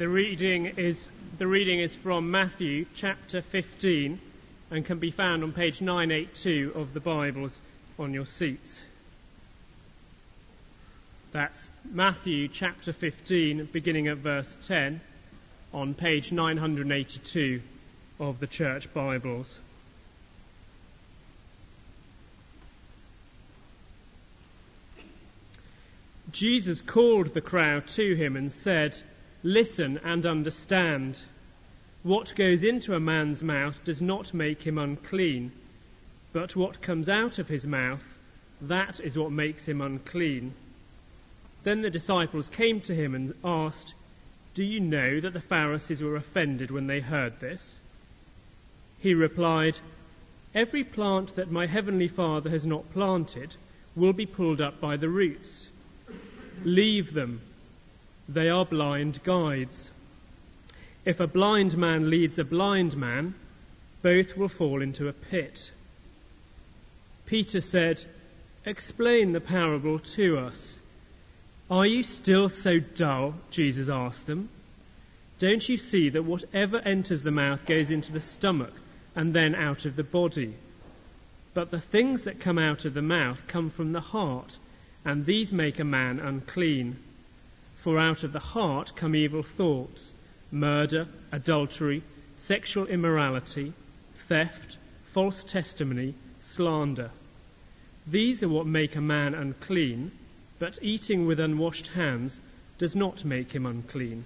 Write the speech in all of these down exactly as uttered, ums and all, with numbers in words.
The reading is the reading is from Matthew chapter fifteen and can be found on page nine eighty-two of the Bibles on your seats. That's Matthew chapter fifteen, beginning at verse ten, on page nine eighty-two of the Church Bibles. Jesus called the crowd to him and said, "Listen and understand. What goes into a man's mouth does not make him unclean, but what comes out of his mouth, that is what makes him unclean." Then the disciples came to him and asked, "Do you know that the Pharisees were offended when they heard this?" He replied, "Every plant that my heavenly Father has not planted will be pulled up by the roots. Leave them. They are blind guides. If a blind man leads a blind man, both will fall into a pit." Peter said, "Explain the parable to us." "Are you still so dull?" Jesus asked them. "Don't you see that whatever enters the mouth goes into the stomach and then out of the body? But the things that come out of the mouth come from the heart, and these make a man unclean. For out of the heart come evil thoughts, murder, adultery, sexual immorality, theft, false testimony, slander. These are what make a man unclean, but eating with unwashed hands does not make him unclean."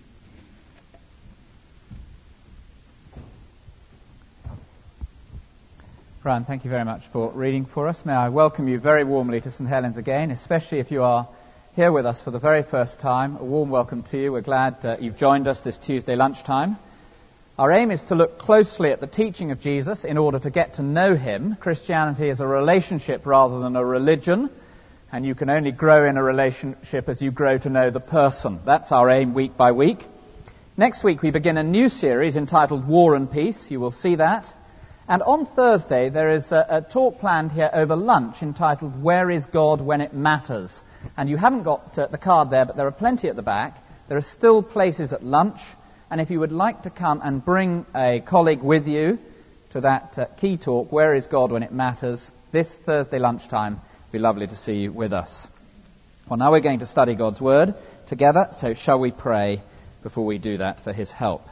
Brian, thank you very much for reading for us. May I welcome you very warmly to St Helens again, especially if you are here with us for the very first time. A warm welcome to you. We're glad uh, you've joined us this Tuesday lunchtime. Our aim is to look closely at the teaching of Jesus in order to get to know him. Christianity is a relationship rather than a religion, and you can only grow in a relationship as you grow to know the person. That's our aim week by week. Next week we begin a new series entitled War and Peace. You will see that. And on Thursday, there is a, a talk planned here over lunch entitled, "Where is God When It Matters?" And you haven't got uh, the card there, but there are plenty at the back. There are still places at lunch. And if you would like to come and bring a colleague with you to that uh, key talk, "Where is God When It Matters?" this Thursday lunchtime, it'd be lovely to see you with us. Well, now we're going to study God's Word together, so shall we pray before we do that for his help?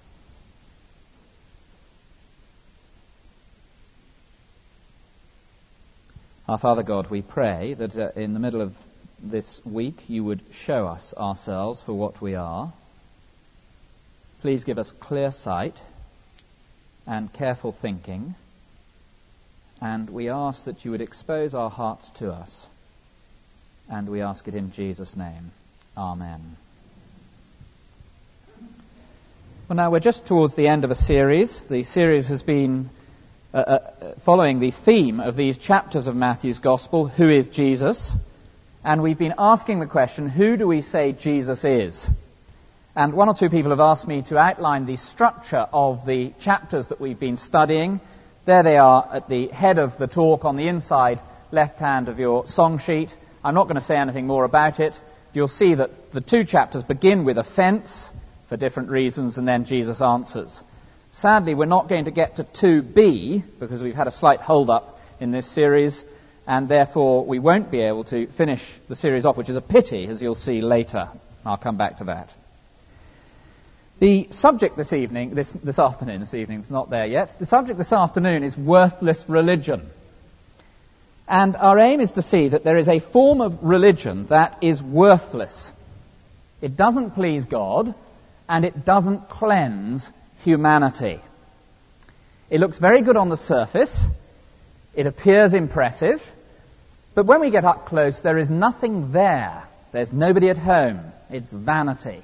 Our Father God, we pray that uh, in the middle of this week you would show us ourselves for what we are. Please give us clear sight and careful thinking, and we ask that you would expose our hearts to us, and we ask it in Jesus' name. Amen. Well, now we're just towards the end of a series. The series has been Uh, uh, following the theme of these chapters of Matthew's Gospel, who is Jesus? And we've been asking the question, who do we say Jesus is? And one or two people have asked me to outline the structure of the chapters that we've been studying. There they are at the head of the talk on the inside left hand of your song sheet. I'm not going to say anything more about it. You'll see that the two chapters begin with offense for different reasons, and then Jesus answers. Sadly, we're not going to get to two B because we've had a slight hold-up in this series, and therefore we won't be able to finish the series off, which is a pity, as you'll see later. I'll come back to that. The subject this evening, this, this afternoon, this evening, it's not there yet. The subject this afternoon is worthless religion. And our aim is to see that there is a form of religion that is worthless. It doesn't please God, and it doesn't cleanse humanity. It looks very good on the surface. It appears impressive. But when we get up close, there is nothing there. There's nobody at home. It's vanity.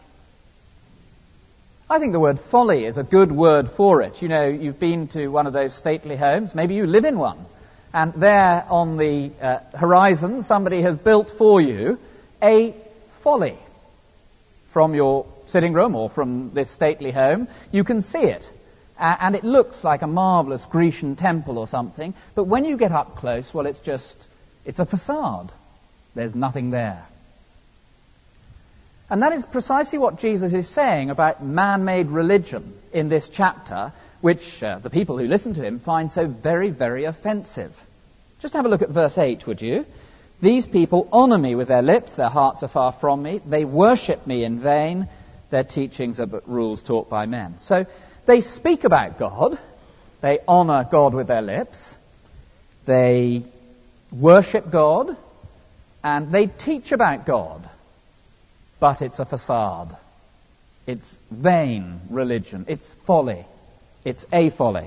I think the word folly is a good word for it. You know, you've been to one of those stately homes. Maybe you live in one. And there on the uh, horizon, somebody has built for you a folly. From your sitting room or from this stately home, you can see it. Uh, and it looks like a marvelous Grecian temple or something. But when you get up close, well, it's just, it's a facade. There's nothing there. And that is precisely what Jesus is saying about man-made religion in this chapter, which uh, the people who listen to him find so very, very offensive. Just have a look at verse eight, would you? These people honor me with their lips, their hearts are far from me. They worship me in vain. Their teachings are but rules taught by men. So they speak about God. They honor God with their lips. They worship God. And they teach about God. But it's a facade. It's vain religion. It's folly. It's a folly.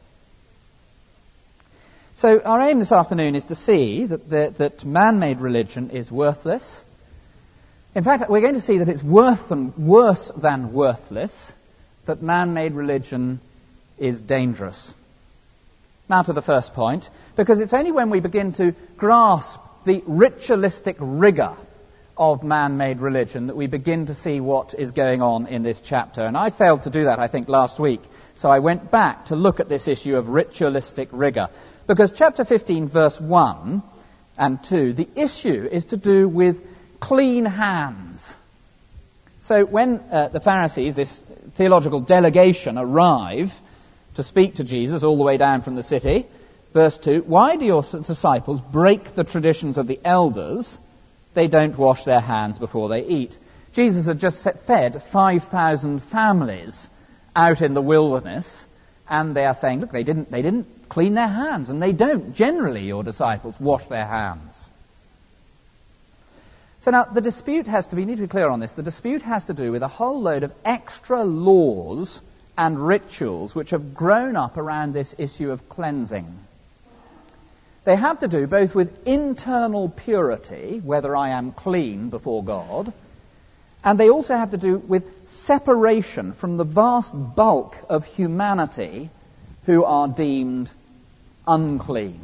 So our aim this afternoon is to see that, the, that man-made religion is worthless. In fact, we're going to see that it's worth and worse than worthless, that man-made religion is dangerous. Now to the first point, because it's only when we begin to grasp the ritualistic rigor of man-made religion that we begin to see what is going on in this chapter. And I failed to do that, I think, last week. So I went back to look at this issue of ritualistic rigor. Because chapter fifteen, verse one and two, the issue is to do with clean hands. So when uh, the Pharisees, this theological delegation, arrive to speak to Jesus all the way down from the city, verse two, why do your disciples break the traditions of the elders? They don't wash their hands before they eat. Jesus had just fed five thousand families out in the wilderness, and they are saying, look, they didn't, they didn't clean their hands, and they don't. Generally, your disciples wash their hands. So now, the dispute has to be, we need to be clear on this, the dispute has to do with a whole load of extra laws and rituals which have grown up around this issue of cleansing. They have to do both with internal purity, whether I am clean before God, and they also have to do with separation from the vast bulk of humanity who are deemed unclean.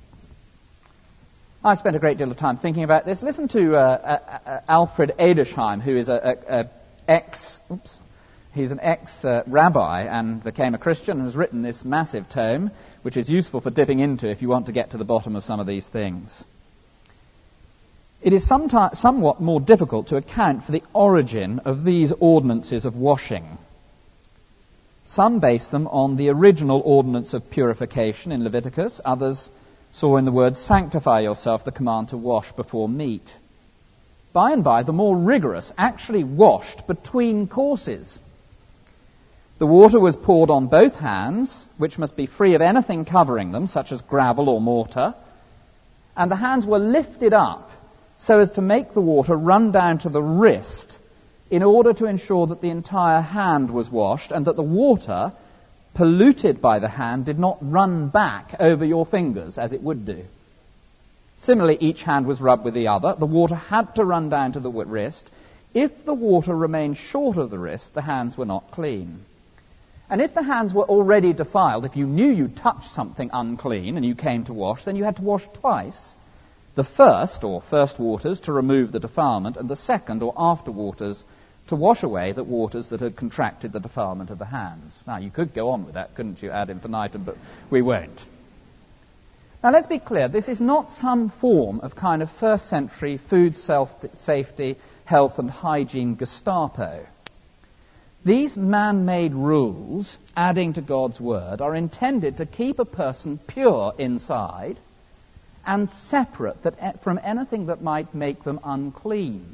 I've spent a great deal of time thinking about this. Listen to uh, uh, uh, Alfred Edersheim, who is a, a, a ex, oops, he's an ex-rabbi uh, and became a Christian and has written this massive tome, which is useful for dipping into if you want to get to the bottom of some of these things. It is someti- somewhat more difficult to account for the origin of these ordinances of washing. Some base them on the original ordinance of purification in Leviticus. Others saw in the word sanctify yourself the command to wash before meat. By and by, the more rigorous actually washed between courses. The water was poured on both hands, which must be free of anything covering them, such as gravel or mortar, and the hands were lifted up so as to make the water run down to the wrist in order to ensure that the entire hand was washed and that the water, polluted by the hand, did not run back over your fingers as it would do. Similarly, each hand was rubbed with the other. The water had to run down to the wrist. If the water remained short of the wrist, the hands were not clean. And if the hands were already defiled, if you knew you touched something unclean and you came to wash, then you had to wash twice. The first, or first waters, to remove the defilement, and the second, or after waters, to wash away the waters that had contracted the defilement of the hands. Now, you could go on with that, couldn't you, ad infinitum, but we won't. Now, let's be clear. This is not some form of kind of first century food self safety, health and hygiene Gestapo. These man-made rules, adding to God's word, are intended to keep a person pure inside and separate that, from anything that might make them unclean.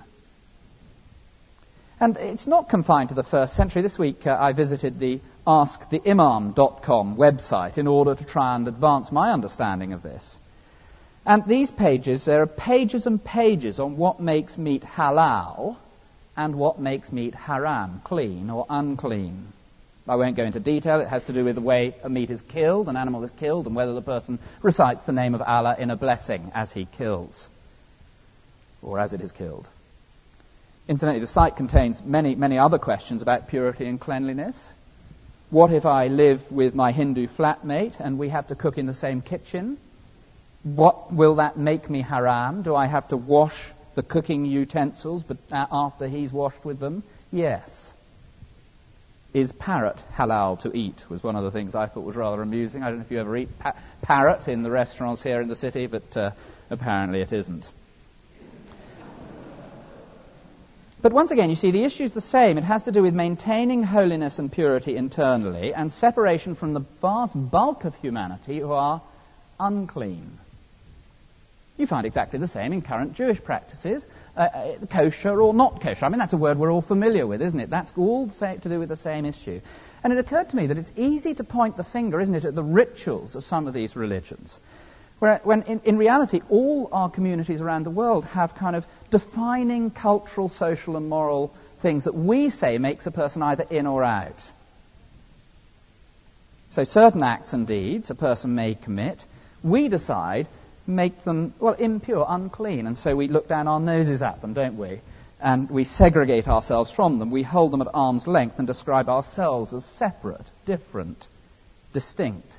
And it's not confined to the first century. This week uh, I visited the ask the imam dot com website in order to try and advance my understanding of this. And these pages, there are pages and pages on what makes meat halal and what makes meat haram, clean or unclean. I won't go into detail. It has to do with the way a meat is killed, an animal is killed, and whether the person recites the name of Allah in a blessing as he kills, or as it is killed. Incidentally, the site contains many, many other questions about purity and cleanliness. What if I live with my Hindu flatmate and we have to cook in the same kitchen? What will that make me haram? Do I have to wash the cooking utensils but after he's washed with them? Yes. Is parrot halal to eat? Was one of the things I thought was rather amusing. I don't know if you ever eat pa- parrot in the restaurants here in the city, but uh, apparently it isn't. But once again, you see, the issue is the same. It has to do with maintaining holiness and purity internally and separation from the vast bulk of humanity who are unclean. You find exactly the same in current Jewish practices, uh, uh, kosher or not kosher. I mean, that's a word we're all familiar with, isn't it? That's all to do with the same issue. And it occurred to me that it's easy to point the finger, isn't it, at the rituals of some of these religions, where, when in, in reality all our communities around the world have kind of defining cultural, social and moral things that we say makes a person either in or out. So certain acts and deeds a person may commit, we decide make them, well, impure, unclean, and so we look down our noses at them, don't we? And we segregate ourselves from them. We hold them at arm's length and describe ourselves as separate, different, distinct.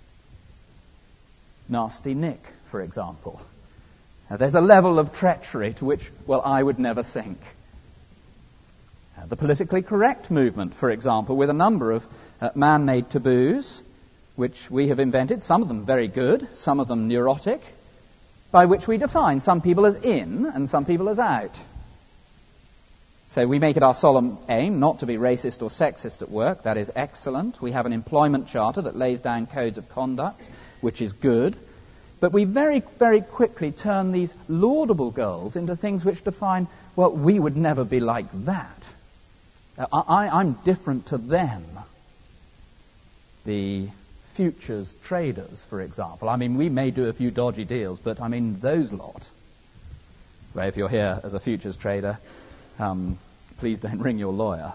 Nasty Nick, for example. Now, there's a level of treachery to which, well, I would never sink. Uh, the politically correct movement, for example, with a number of uh, man-made taboos, which we have invented, some of them very good, some of them neurotic, by which we define some people as in and some people as out. So we make it our solemn aim not to be racist or sexist at work. That is excellent. We have an employment charter that lays down codes of conduct, which is good. But we very, very quickly turn these laudable goals into things which define, well, we would never be like that. I, I, I'm different to them. The futures traders, for example. I mean, we may do a few dodgy deals, but I mean, those lot. Well, if you're here as a futures trader, um, please don't ring your lawyer.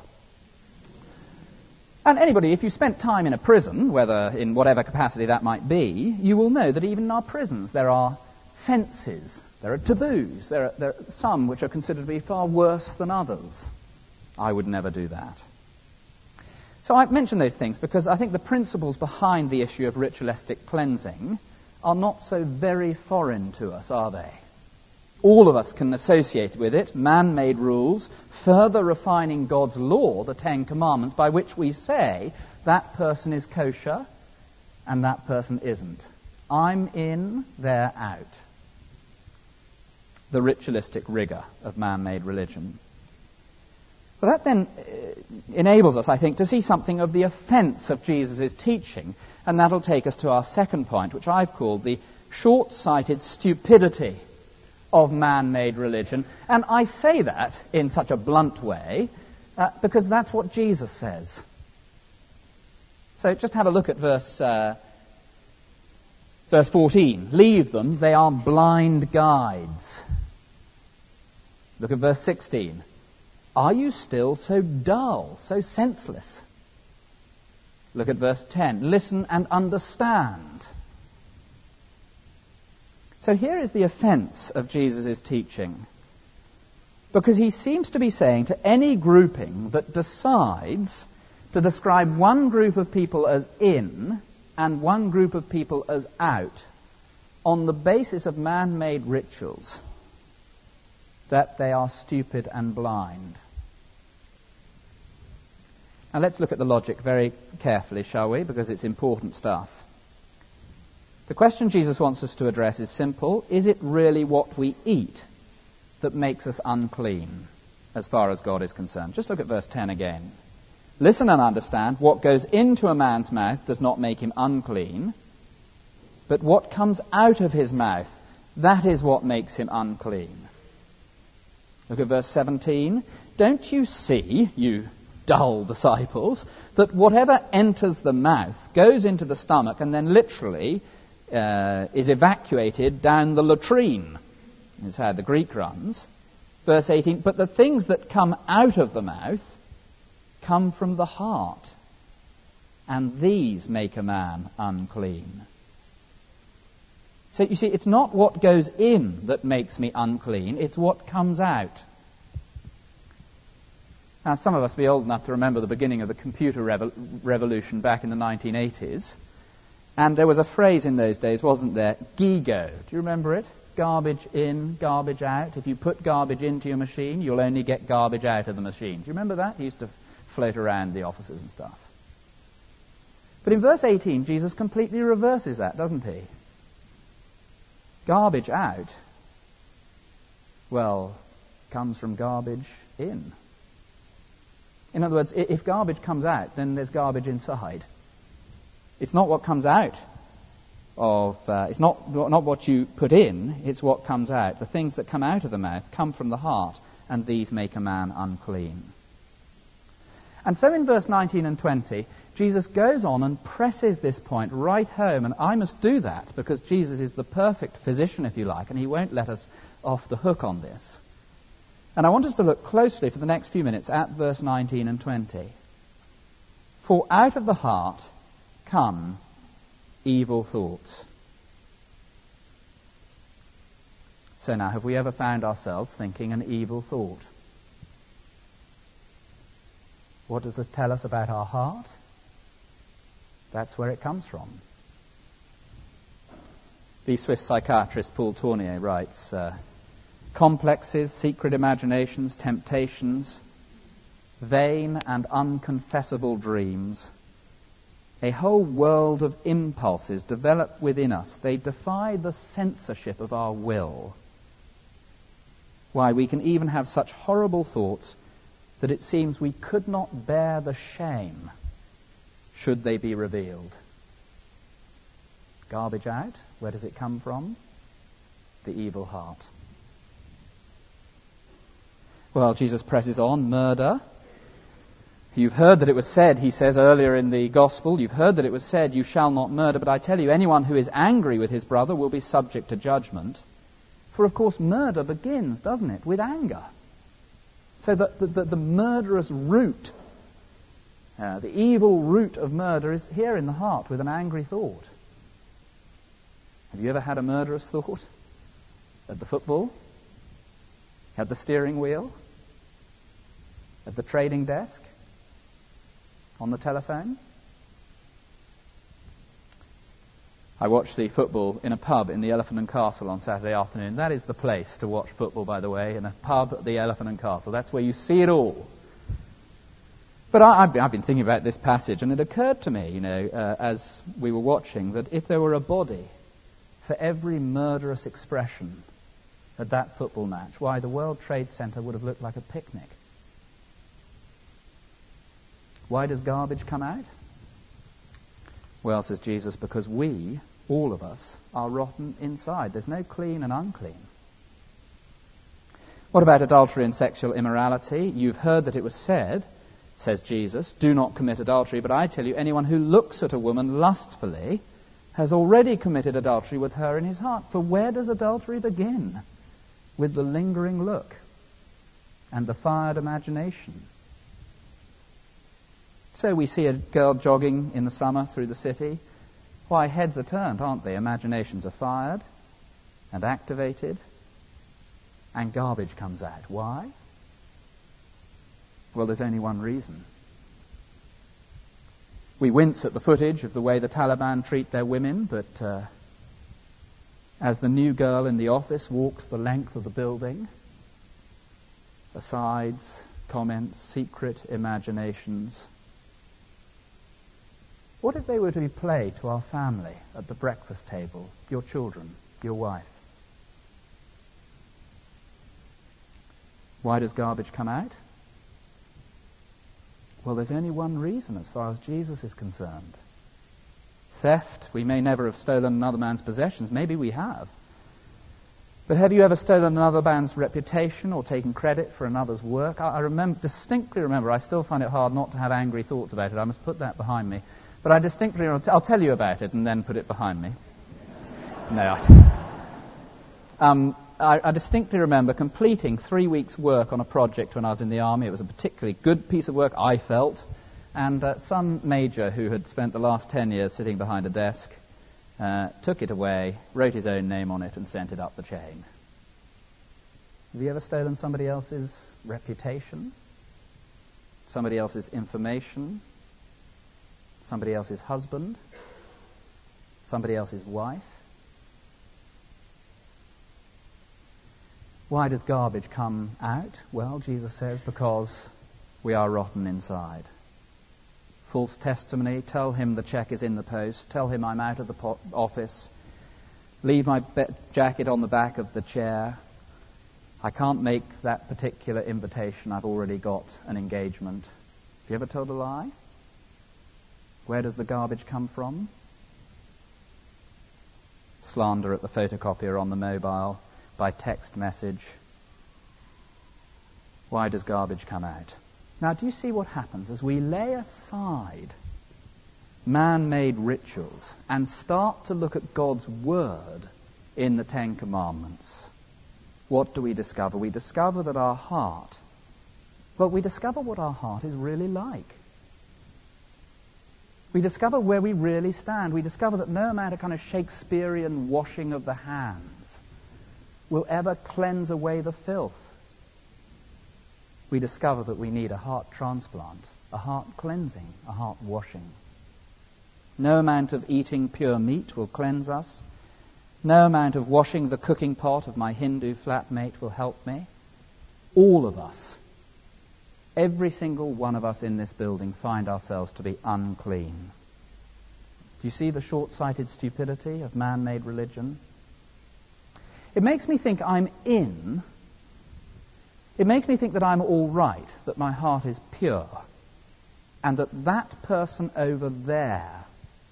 And anybody, if you spent time in a prison, whether in whatever capacity that might be, you will know that even in our prisons there are fences, there are taboos, there are, there are some which are considered to be far worse than others. I would never do that. So I mention those things because I think the principles behind the issue of ritualistic cleansing are not so very foreign to us, are they? All of us can associate with it man-made rules, further refining God's law, the Ten Commandments, by which we say that person is kosher and that person isn't. I'm in, they're out. The ritualistic rigor of man-made religion. Well, that then uh, enables us, I think, to see something of the offence of Jesus' teaching, and that'll take us to our second point, which I've called the short-sighted stupidity of man-made religion. And I say that in such a blunt way uh, because that's what Jesus says. So just have a look at verse uh, verse fourteen. Leave them, they are blind guides. Look at verse sixteen. Are you still so dull, so senseless? Look at verse ten. Listen and understand. So here is the offence of Jesus' teaching. Because he seems to be saying to any grouping that decides to describe one group of people as in and one group of people as out on the basis of man-made rituals, that they are stupid and blind. Now let's look at the logic very carefully, shall we? Because it's important stuff. The question Jesus wants us to address is simple. Is it really what we eat that makes us unclean as far as God is concerned? Just look at verse ten again. Listen and understand. What goes into a man's mouth does not make him unclean, but what comes out of his mouth, that is what makes him unclean. Look at verse seventeen. Don't you see, you dull disciples, that whatever enters the mouth goes into the stomach and then literally uh, is evacuated down the latrine? Is how the Greek runs. Verse eighteen, but the things that come out of the mouth come from the heart, and these make a man unclean. So you see, it's not what goes in that makes me unclean, it's what comes out. Now, some of us will be old enough to remember the beginning of the computer revo- revolution back in the nineteen eighties. And there was a phrase in those days, wasn't there? GIGO. Do you remember it? Garbage in, garbage out. If you put garbage into your machine, you'll only get garbage out of the machine. Do you remember that? It used to float around the offices and stuff. But in verse eighteen, Jesus completely reverses that, doesn't he? Garbage out. Well, comes from garbage in. In other words, if garbage comes out, then there's garbage inside. It's not what comes out of, uh, it's not, not what you put in, it's what comes out. The things that come out of the mouth come from the heart, and these make a man unclean. And so in verse nineteen and twenty, Jesus goes on and presses this point right home, and I must do that because Jesus is the perfect physician, if you like, and he won't let us off the hook on this. And I want us to look closely for the next few minutes at verse nineteen and twenty. For out of the heart come evil thoughts. So now, have we ever found ourselves thinking an evil thought? What does this tell us about our heart? That's where it comes from. The Swiss psychiatrist Paul Tournier writes, uh, complexes, secret imaginations, temptations, vain and unconfessable dreams, a whole world of impulses develop within us. They defy the censorship of our will. Why, we can even have such horrible thoughts that it seems we could not bear the shame should they be revealed. Garbage out, where does it come from? The evil heart. Well, Jesus presses on, murder. You've heard that it was said, he says earlier in the Gospel, you've heard that it was said, you shall not murder, but I tell you, anyone who is angry with his brother will be subject to judgment. For, of course, murder begins, doesn't it, with anger. So the, the, the murderous root, uh, the evil root of murder is here in the heart with an angry thought. Have you ever had a murderous thought? At the football? At the steering wheel? At the trading desk? On the telephone? I watched the football in a pub in the Elephant and Castle on Saturday afternoon. That is the place to watch football, by the way, in a pub at the Elephant and Castle. That's where you see it all. But I, I've, been, I've been thinking about this passage, and it occurred to me, you know, uh, as we were watching, that if there were a body for every murderous expression at that football match, why, the World Trade Center would have looked like a picnic. Why does garbage come out? Well, says Jesus, because we, all of us, are rotten inside. There's no clean and unclean. What about adultery and sexual immorality? You've heard that it was said, says Jesus, do not commit adultery, but I tell you, anyone who looks at a woman lustfully has already committed adultery with her in his heart. For where does adultery begin? With the lingering look and the fired imagination. So we see a girl jogging in the summer through the city. Why, heads are turned, aren't they? Imaginations are fired and activated, and garbage comes out. Why? Well, there's only one reason. We wince at the footage of the way the Taliban treat their women, but uh, as the new girl in the office walks the length of the building, asides, comments, secret imaginations. What if they were to be played to our family at the breakfast table, your children, your wife? Why does garbage come out? Well, there's only one reason as far as Jesus is concerned. Theft. We may never have stolen another man's possessions. Maybe we have. But have you ever stolen another man's reputation or taken credit for another's work? I, I remember, distinctly remember, I still find it hard not to have angry thoughts about it. I must put that behind me. But I distinctly, I'll tell you about it and then put it behind me. No, I, um, I, I distinctly remember completing three weeks' work on a project when I was in the army. It was a particularly good piece of work, I felt. And uh, some major who had spent the last ten years sitting behind a desk uh, took it away, wrote his own name on it, and sent it up the chain. Have you ever stolen somebody else's reputation? Somebody else's information? Somebody else's husband? Somebody else's wife? Why does garbage come out? Well, Jesus says, because we are rotten inside. False testimony, tell him the check is in the post, tell him I'm out of the po- office, leave my be- jacket on the back of the chair, I can't make that particular invitation. I've already got an engagement. Have you ever told a lie? Where does the garbage come from? Slander at the photocopier on the mobile, by text message. Why does garbage come out? Now, do you see what happens as we lay aside man-made rituals and start to look at God's word in the Ten Commandments? What do we discover? We discover that our heart, well, we discover what our heart is really like. We discover where we really stand. We discover that no amount of kind of Shakespearean washing of the hands will ever cleanse away the filth. We discover that we need a heart transplant, a heart cleansing, a heart washing. No amount of eating pure meat will cleanse us. No amount of washing the cooking pot of my Hindu flatmate will help me. All of us, every single one of us in this building, find ourselves to be unclean. Do you see the short-sighted stupidity of man-made religion? It makes me think I'm in. It makes me think that I'm all right, that my heart is pure, and that that person over there,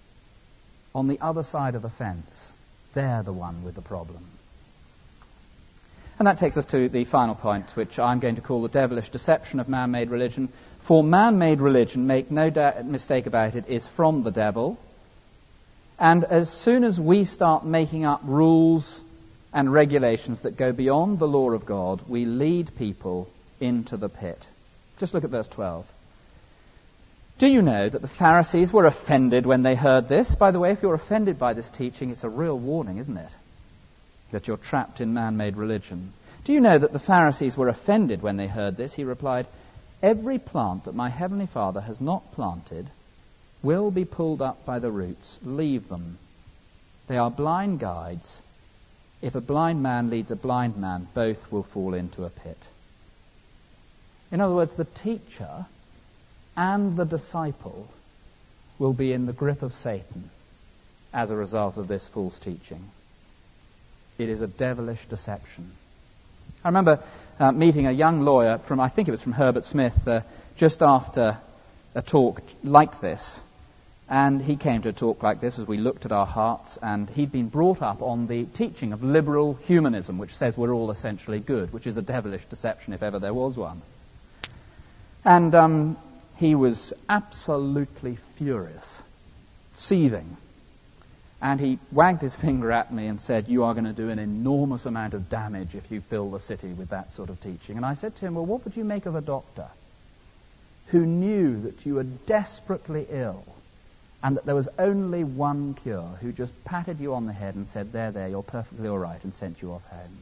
on the other side of the fence, they're the one with the problem. And that takes us to the final point, which I'm going to call the devilish deception of man-made religion. For man-made religion, make no da- mistake about it, is from the devil. And as soon as we start making up rules and regulations that go beyond the law of God, we lead people into the pit. Just look at verse twelve. Do you know that the Pharisees were offended when they heard this? By the way, if you're offended by this teaching, it's a real warning, isn't it? That you're trapped in man-made religion. Do you know that the Pharisees were offended when they heard this? He replied, every plant that my heavenly Father has not planted will be pulled up by the roots. Leave them. They are blind guides. If a blind man leads a blind man, both will fall into a pit. In other words, the teacher and the disciple will be in the grip of Satan as a result of this false teaching. It is a devilish deception. I remember uh, meeting a young lawyer from, I think it was from Herbert Smith, uh, just after a talk like this. And he came to a talk like this as we looked at our hearts, and he'd been brought up on the teaching of liberal humanism, which says we're all essentially good, which is a devilish deception if ever there was one. And um, he was absolutely furious, seething. And he wagged his finger at me and said, you are going to do an enormous amount of damage if you fill the city with that sort of teaching. And I said to him, well, what would you make of a doctor who knew that you were desperately ill and that there was only one cure, who just patted you on the head and said, there, there, you're perfectly all right, and sent you off home?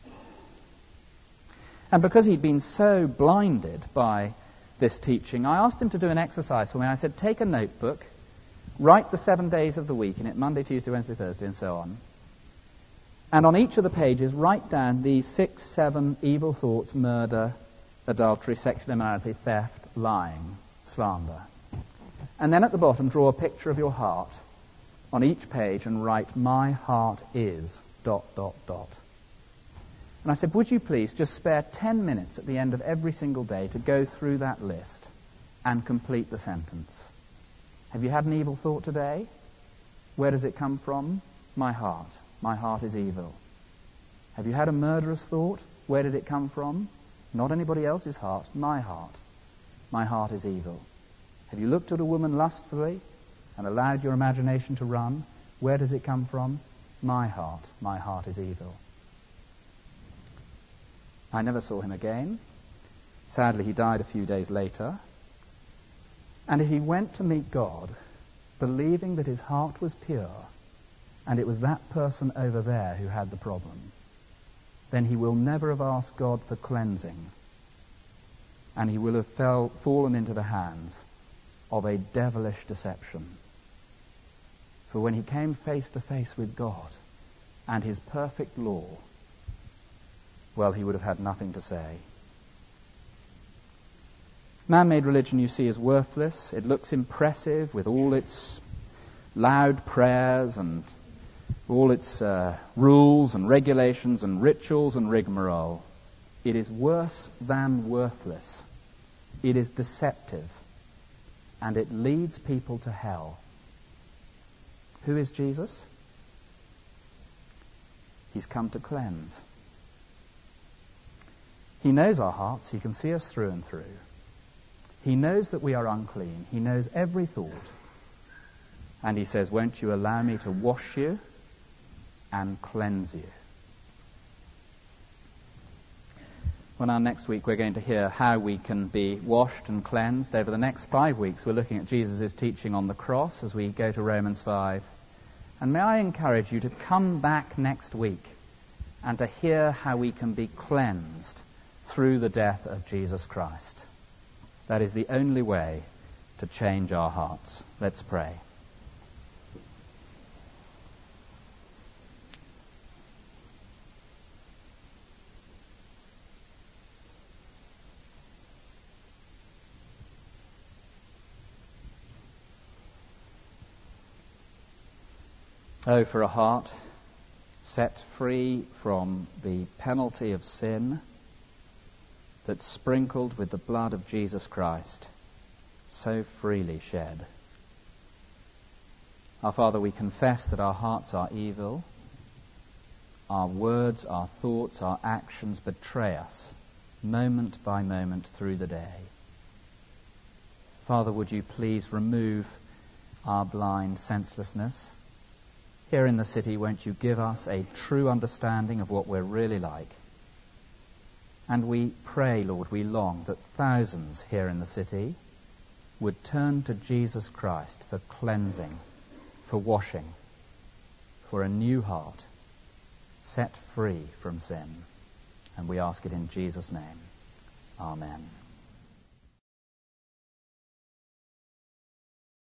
And because he'd been so blinded by this teaching, I asked him to do an exercise for me. I said, take a notebook, write the seven days of the week in it, Monday, Tuesday, Wednesday, Thursday, and so on. And on each of the pages, write down the six, seven evil thoughts: murder, adultery, sexual immorality, theft, lying, slander. And then at the bottom, draw a picture of your heart on each page and write, my heart is, dot, dot, dot. And I said, would you please just spare ten minutes at the end of every single day to go through that list and complete the sentence? Have you had an evil thought today? Where does it come from? My heart. My heart is evil. Have you had a murderous thought? Where did it come from? Not anybody else's heart. My heart. My heart is evil. Have you looked at a woman lustfully and allowed your imagination to run? Where does it come from? My heart. My heart is evil. I never saw him again. Sadly, he died a few days later. And if he went to meet God, believing that his heart was pure, and it was that person over there who had the problem, then he will never have asked God for cleansing, and he will have fell, fallen into the hands of a devilish deception. For when he came face to face with God and his perfect law, well, he would have had nothing to say. Man-made religion, you see, is worthless. It looks impressive with all its loud prayers and all its uh, rules and regulations and rituals and rigmarole. It is worse than worthless. It is deceptive. And it leads people to hell. Who is Jesus? He's come to cleanse. He knows our hearts. He can see us through and through. He knows that we are unclean. He knows every thought. And he says, won't you allow me to wash you and cleanse you? Well, now next week we're going to hear how we can be washed and cleansed. Over the next five weeks we're looking at Jesus' teaching on the cross as we go to Romans five. And may I encourage you to come back next week and to hear how we can be cleansed through the death of Jesus Christ. That is the only way to change our hearts. Let's pray. Oh, for a heart set free from the penalty of sin, that's sprinkled with the blood of Jesus Christ, so freely shed. Our Father, we confess that our hearts are evil. Our words, our thoughts, our actions betray us moment by moment through the day. Father, would you please remove our blind senselessness? Here in the city, won't you give us a true understanding of what we're really like? And we pray, Lord, we long that thousands here in the city would turn to Jesus Christ for cleansing, for washing, for a new heart, set free from sin. And we ask it in Jesus' name. Amen.